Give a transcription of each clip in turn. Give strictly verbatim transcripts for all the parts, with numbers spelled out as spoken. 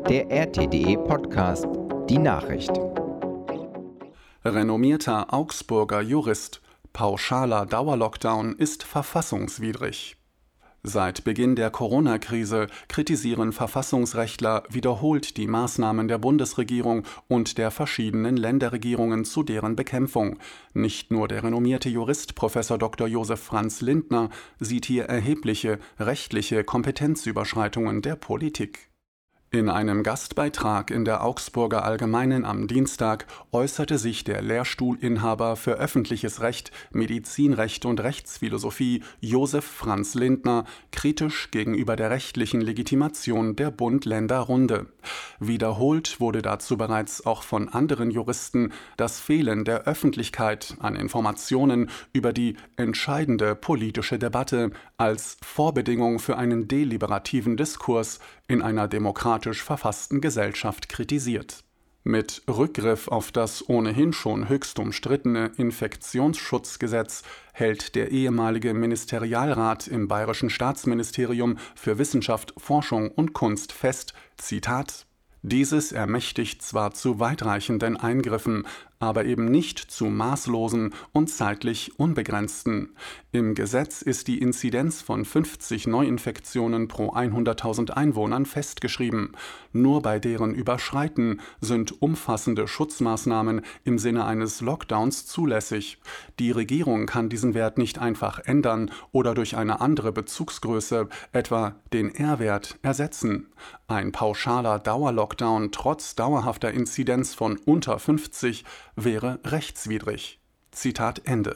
Der R T D E-Podcast Die Nachricht. Renommierter Augsburger Jurist: Pauschaler Dauerlockdown ist verfassungswidrig. Seit Beginn der Corona-Krise kritisieren Verfassungsrechtler wiederholt die Maßnahmen der Bundesregierung und der verschiedenen Länderregierungen zu deren Bekämpfung. Nicht nur der renommierte Jurist Professor Doktor Josef Franz Lindner sieht hier erhebliche rechtliche Kompetenzüberschreitungen der Politik. In einem Gastbeitrag in der Augsburger Allgemeinen am Dienstag äußerte sich der Lehrstuhlinhaber für öffentliches Recht, Medizinrecht und Rechtsphilosophie Josef Franz Lindner kritisch gegenüber der rechtlichen Legitimation der Bund-Länder-Runde. Wiederholt wurde dazu bereits auch von anderen Juristen das Fehlen der Öffentlichkeit an Informationen über die entscheidende politische Debatte als Vorbedingung für einen deliberativen Diskurs in einer demokratisch verfassten Gesellschaft kritisiert. Mit Rückgriff auf das ohnehin schon höchst umstrittene Infektionsschutzgesetz hält der ehemalige Ministerialrat im Bayerischen Staatsministerium für Wissenschaft, Forschung und Kunst fest, Zitat: Dieses ermächtigt zwar zu weitreichenden Eingriffen, aber eben nicht zu maßlosen und zeitlich unbegrenzten. Im Gesetz ist die Inzidenz von fünfzig Neuinfektionen pro hunderttausend Einwohnern festgeschrieben. Nur bei deren Überschreiten sind umfassende Schutzmaßnahmen im Sinne eines Lockdowns zulässig. Die Regierung kann diesen Wert nicht einfach ändern oder durch eine andere Bezugsgröße, etwa den R-Wert, ersetzen. Ein pauschaler Dauerlockdown trotz dauerhafter Inzidenz von unter fünfzig wäre rechtswidrig. Zitat Ende.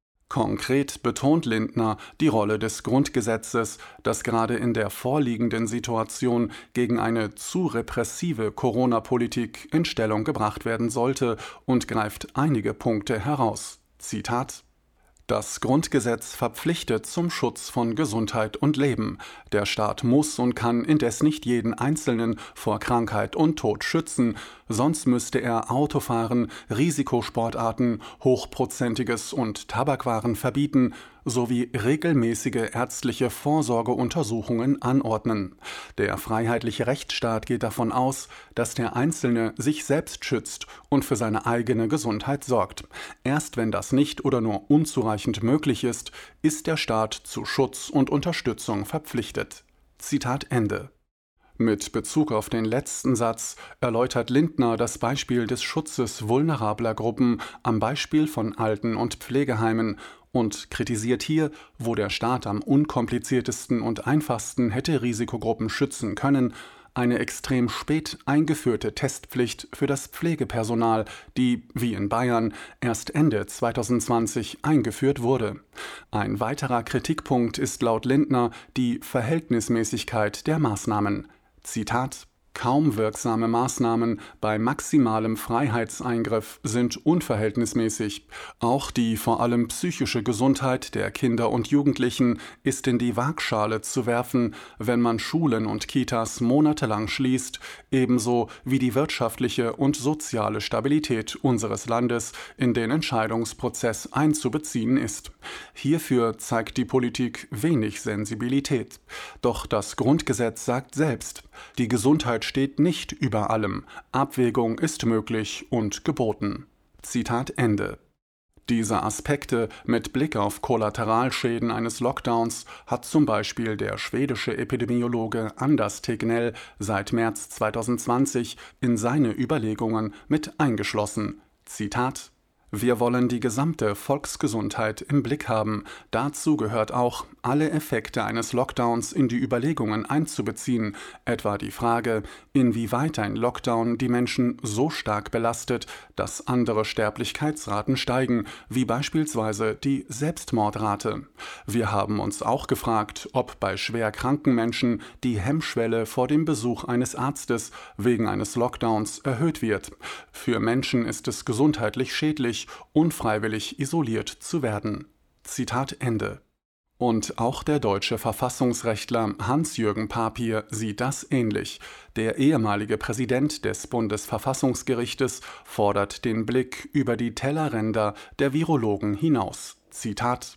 Konkret betont Lindner die Rolle des Grundgesetzes, das gerade in der vorliegenden Situation gegen eine zu repressive Corona-Politik in Stellung gebracht werden sollte, und greift einige Punkte heraus. Zitat: Das Grundgesetz verpflichtet zum Schutz von Gesundheit und Leben. Der Staat muss und kann indes nicht jeden Einzelnen vor Krankheit und Tod schützen, sonst müsste er Autofahren, Risikosportarten, Hochprozentiges und Tabakwaren verbieten sowie regelmäßige ärztliche Vorsorgeuntersuchungen anordnen. Der freiheitliche Rechtsstaat geht davon aus, dass der Einzelne sich selbst schützt und für seine eigene Gesundheit sorgt. Erst wenn das nicht oder nur unzureichend möglich ist, ist der Staat zu Schutz und Unterstützung verpflichtet. Zitat Ende. Mit Bezug auf den letzten Satz erläutert Lindner das Beispiel des Schutzes vulnerabler Gruppen am Beispiel von Alten- und Pflegeheimen und kritisiert hier, wo der Staat am unkompliziertesten und einfachsten hätte Risikogruppen schützen können, eine extrem spät eingeführte Testpflicht für das Pflegepersonal, die, wie in Bayern, erst Ende zweitausendzwanzig eingeführt wurde. Ein weiterer Kritikpunkt ist laut Lindner die Verhältnismäßigkeit der Maßnahmen. Zitat: Kaum wirksame Maßnahmen bei maximalem Freiheitseingriff sind unverhältnismäßig. Auch die vor allem psychische Gesundheit der Kinder und Jugendlichen ist in die Waagschale zu werfen, wenn man Schulen und Kitas monatelang schließt, ebenso wie die wirtschaftliche und soziale Stabilität unseres Landes in den Entscheidungsprozess einzubeziehen ist. Hierfür zeigt die Politik wenig Sensibilität. Doch das Grundgesetz sagt selbst: Die Gesundheit steht nicht über allem. Abwägung ist möglich und geboten. Zitat Ende. Diese Aspekte mit Blick auf Kollateralschäden eines Lockdowns hat zum Beispiel der schwedische Epidemiologe Anders Tegnell seit März zweitausendzwanzig in seine Überlegungen mit eingeschlossen. Zitat: Wir wollen die gesamte Volksgesundheit im Blick haben. Dazu gehört auch, alle Effekte eines Lockdowns in die Überlegungen einzubeziehen, etwa die Frage, inwieweit ein Lockdown die Menschen so stark belastet, dass andere Sterblichkeitsraten steigen, wie beispielsweise die Selbstmordrate. Wir haben uns auch gefragt, ob bei schwer kranken Menschen die Hemmschwelle vor dem Besuch eines Arztes wegen eines Lockdowns erhöht wird. Für Menschen ist es gesundheitlich schädlich, unfreiwillig isoliert zu werden. Zitat Ende. Und auch der deutsche Verfassungsrechtler Hans-Jürgen Papier sieht das ähnlich. Der ehemalige Präsident des Bundesverfassungsgerichtes fordert den Blick über die Tellerränder der Virologen hinaus. Zitat: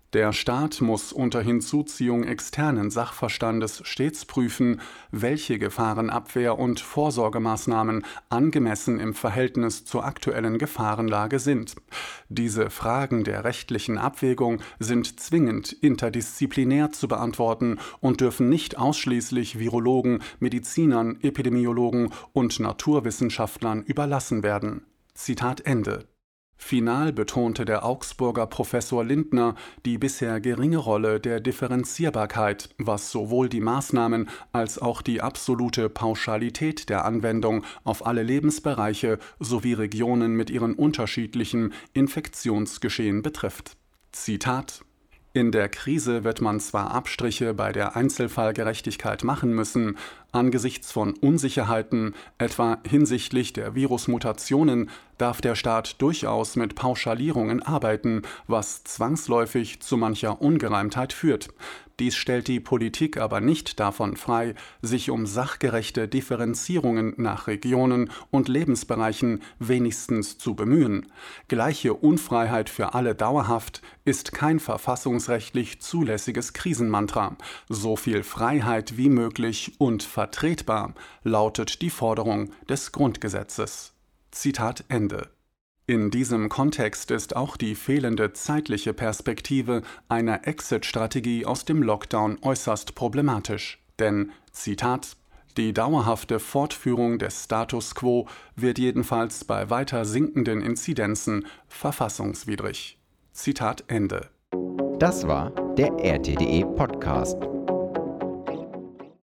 Der Staat muss unter Hinzuziehung externen Sachverstandes stets prüfen, welche Gefahrenabwehr- und Vorsorgemaßnahmen angemessen im Verhältnis zur aktuellen Gefahrenlage sind. Diese Fragen der rechtlichen Abwägung sind zwingend interdisziplinär zu beantworten und dürfen nicht ausschließlich Virologen, Medizinern, Epidemiologen und Naturwissenschaftlern überlassen werden. Zitat Ende. Final betonte der Augsburger Professor Lindner die bisher geringe Rolle der Differenzierbarkeit, was sowohl die Maßnahmen als auch die absolute Pauschalität der Anwendung auf alle Lebensbereiche sowie Regionen mit ihren unterschiedlichen Infektionsgeschehen betrifft. Zitat: In der Krise wird man zwar Abstriche bei der Einzelfallgerechtigkeit machen müssen, angesichts von Unsicherheiten, etwa hinsichtlich der Virusmutationen, darf der Staat durchaus mit Pauschalierungen arbeiten, was zwangsläufig zu mancher Ungereimtheit führt. Dies stellt die Politik aber nicht davon frei, sich um sachgerechte Differenzierungen nach Regionen und Lebensbereichen wenigstens zu bemühen. Gleiche Unfreiheit für alle dauerhaft ist kein verfassungsrechtlich zulässiges Krisenmantra. So viel Freiheit wie möglich und vertretbar lautet die Forderung des Grundgesetzes. Zitat Ende. In diesem Kontext ist auch die fehlende zeitliche Perspektive einer Exit-Strategie aus dem Lockdown äußerst problematisch. Denn, Zitat, die dauerhafte Fortführung des Status quo wird jedenfalls bei weiter sinkenden Inzidenzen verfassungswidrig. Zitat Ende. Das war der R T D E Podcast.